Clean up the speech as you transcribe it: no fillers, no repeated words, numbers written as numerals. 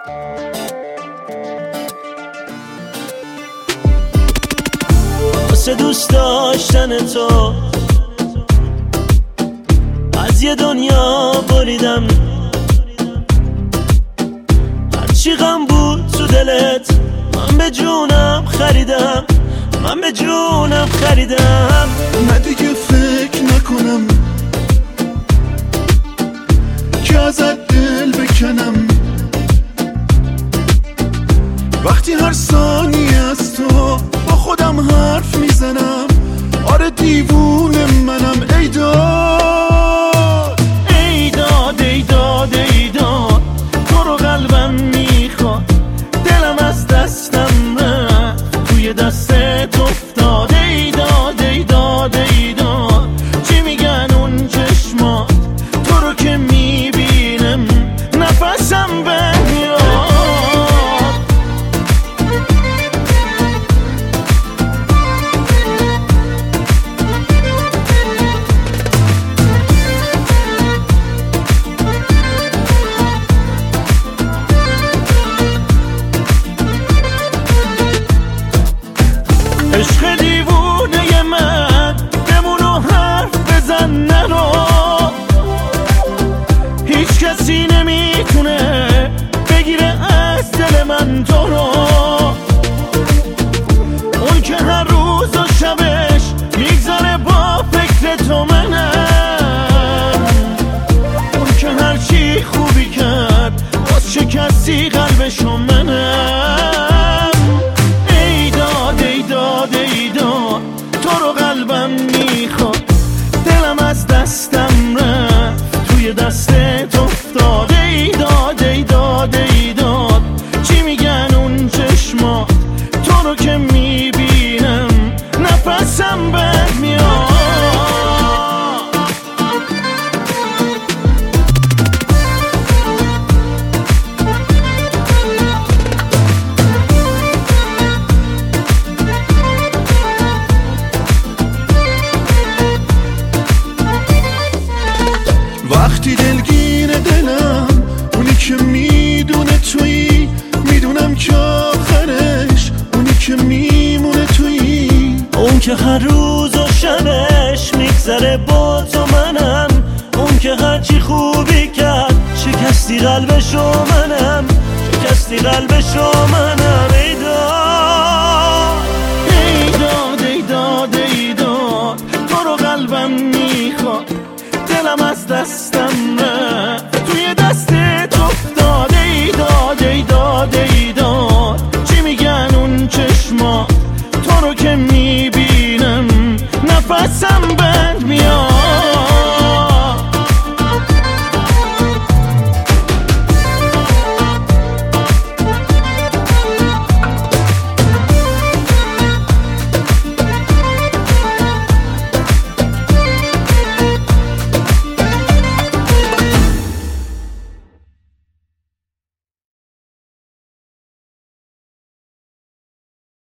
واسه دوست داشتن تو از یه دنیا بریدم، هرچی غم بود تو دلت من به جونم خریدم، من به جونم خریدم. نه دیگه فکر نکنم که ازت دل بکنم، وقتی هر ثانیه از تو با خودم حرف میزنم. آره دیوونه منم. ای داد ای داد ای داد ای داد، تو رو قلبم میخواد، دلم از دستم رفت توی دستت افتاد. ای داد ای داد ای داد، چی میگن اون چشمات، تو رو که میبینم نفسم بمیاد. عشق دیوونه من بمونو حرف بزن نرو، هیچ کسی نمیتونه بگیره از دل من تو رو. اون که هر روز و شبش میگذاره با فکر تو منم، اون که هر چی خوبی کرد باز شکستی قلبشو منم. ای داد ای داد ای داد، تو رو قلبم میخواد، دلم از دستم رفت توی دستت افتاد. ای داد ای داد ای داد، چی میگن اون چشمات، تو رو که میبینم نفسم برمیاد. وقتی دلگیر دلم اونی که میدونه تویی، میدونم که آخرش اونی که میمونه تویی. اون که هر روز و شبش میگذره با تو منم، اون که هرچی خوبی کرد شکستی قلبشو منم، شکستی قلبشو منم.